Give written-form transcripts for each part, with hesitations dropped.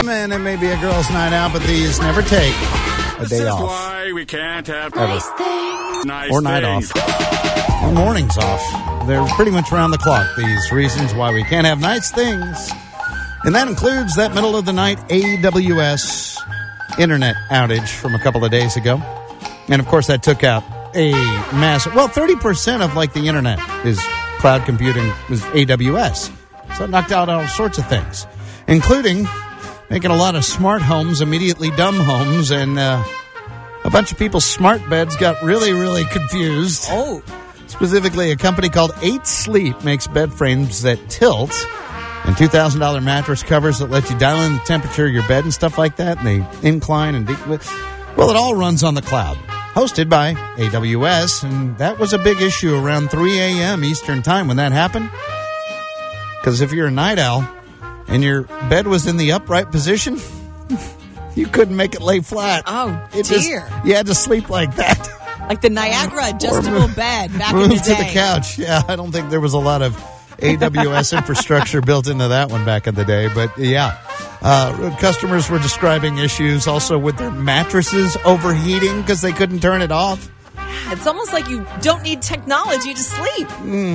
And it may be a girls' night out, but these never take a day off. Why we can't have nice things. Or night off. Or mornings off. They're pretty much around the clock, these reasons why we can't have nice things. And that includes that middle of the night AWS internet outage from a couple of days ago. And of course that took out a massive, 30% of like the internet is cloud computing, is AWS. So it knocked out all sorts of things, including making a lot of smart homes immediately dumb homes, and a bunch of people's smart beds got really, really confused. Oh. Specifically, a company called 8 Sleep makes bed frames that tilt, and $2,000 mattress covers that let you dial in the temperature of your bed and stuff like that, and they incline and well, it all runs on the cloud. Hosted by AWS, and that was a big issue around 3 a.m. Eastern Time when that happened. Because if you're a night owl and your bed was in the upright position, you couldn't make it lay flat. Oh, dear. You had to sleep like that. Like the Niagara adjustable bed back in the day. Move to the couch. Yeah, I don't think there was a lot of AWS infrastructure built into that one back in the day. But, yeah. Customers were describing issues also with their mattresses overheating because they couldn't turn it off. It's almost like you don't need technology to sleep.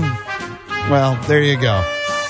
Well, there you go.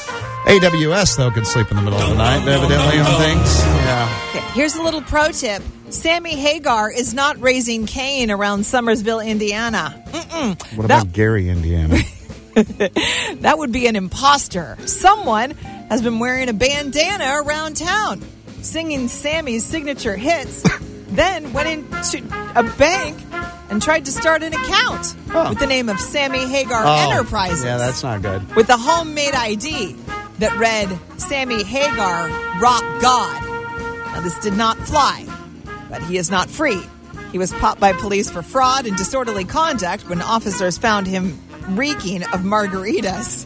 AWS, though, can sleep in the middle of the night, evidently, on things. Yeah. Okay, here's a little pro tip. Sammy Hagar is not raising Cain around Summersville, Indiana. What about Gary, Indiana? That would be an imposter. Someone has been wearing a bandana around town, singing Sammy's signature hits, then went into a bank and tried to start an account with the name of Sammy Hagar Enterprises. Yeah, that's not good. With a homemade ID that read Sammy Hagar Rock God. Now, this did not fly, but he is not free. He was popped by police for fraud and disorderly conduct when officers found him reeking of margaritas.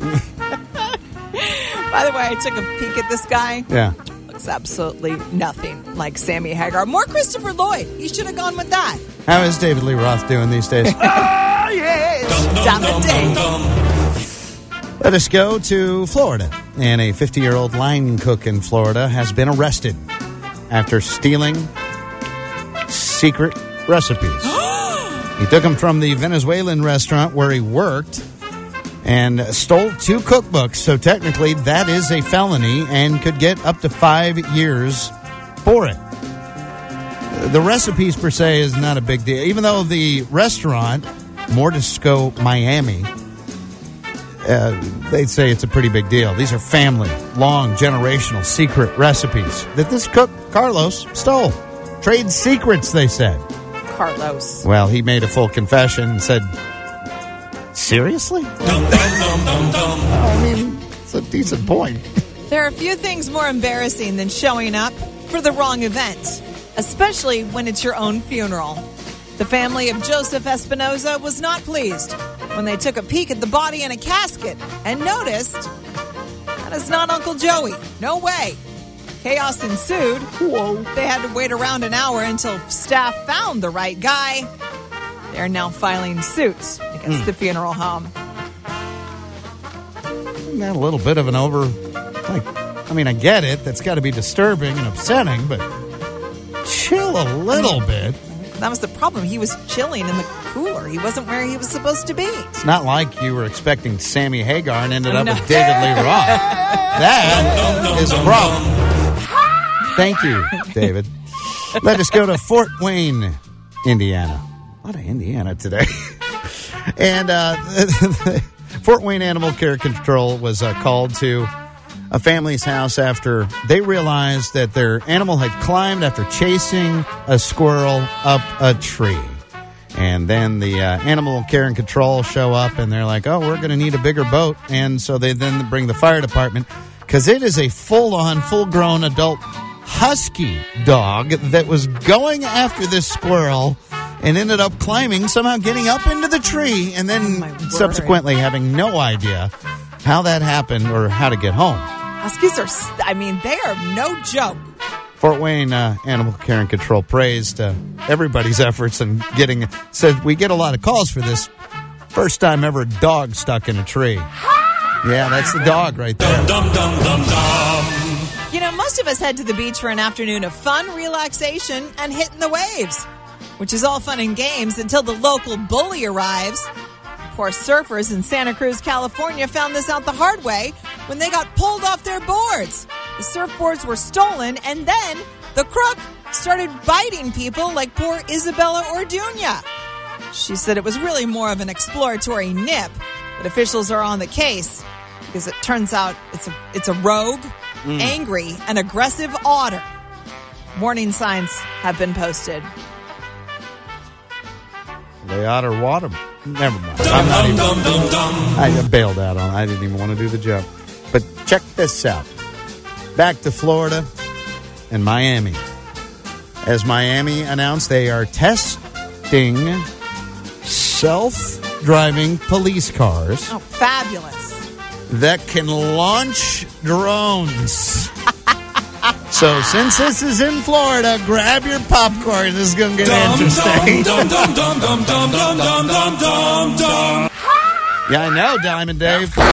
By the way, I took a peek at this guy. Yeah. Looks absolutely nothing like Sammy Hagar. More Christopher Lloyd. He should have gone with that. How is David Lee Roth doing these days? Oh, yes. Damn it, Let us go to Florida. And a 50-year-old line cook in Florida has been arrested after stealing secret recipes. He took them from the Venezuelan restaurant where he worked and stole 2 cookbooks. So technically that is a felony and could get up to 5 years for it. The recipes per se is not a big deal. Even though the restaurant, Mordisco Miami, they say it's a pretty big deal. These are family, long, generational, secret recipes that this cook, Carlos, stole. Trade secrets, they said. Carlos. Well, he made a full confession and said, seriously? I mean, it's a decent point. There are a few things more embarrassing than showing up for the wrong event, especially when it's your own funeral. The family of Joseph Espinoza was not pleased when they took a peek at the body in a casket and noticed that is not Uncle Joey. No way. Chaos ensued. Whoa. They had to wait around an hour until staff found the right guy. They're now filing suits against the funeral home. Isn't that a little bit of an I get it. That's got to be disturbing and upsetting, but chill a little bit. That was the problem. He was chilling in the cooler. He wasn't where he was supposed to be. It's not like you were expecting Sammy Hagar and ended up with David Lee Roth. That is a problem. Thank you, David. Let us go to Fort Wayne, Indiana. A lot of Indiana today. And Fort Wayne Animal Care Control was called to a family's house after they realized that their animal had climbed after chasing a squirrel up a tree. And then the Animal Care and Control show up, and they're like, we're going to need a bigger boat. And so they then bring the fire department, because it is a full-on, full-grown adult husky dog that was going after this squirrel and ended up climbing, somehow getting up into the tree, and then subsequently having no idea how that happened or how to get home. Huskies are, they are no joke. Fort Wayne Animal Care and Control praised everybody's efforts and said we get a lot of calls for this. First time ever dog stuck in a tree. Yeah, that's the dog right there. Most Most of us head to the beach for an afternoon of fun, relaxation, and hitting the waves, which is all fun and games until the local bully arrives. Poor surfers in Santa Cruz, California found this out the hard way when they got pulled off their boards. The surfboards were stolen, and then the crook started biting people like poor Isabella Orduña. She said it was really more of an exploratory nip, but officials are on the case because it turns out it's a rogue, angry, and aggressive otter. Warning signs have been posted. They otter water. Never mind. I bailed out on it. I didn't even want to do the joke. But check this out. Back to Florida and Miami. As Miami announced, they are testing self-driving police cars. Oh, fabulous. That can launch drones. So since this is in Florida, grab your popcorn. This is going to get interesting. Yeah, I know, Diamond Dave.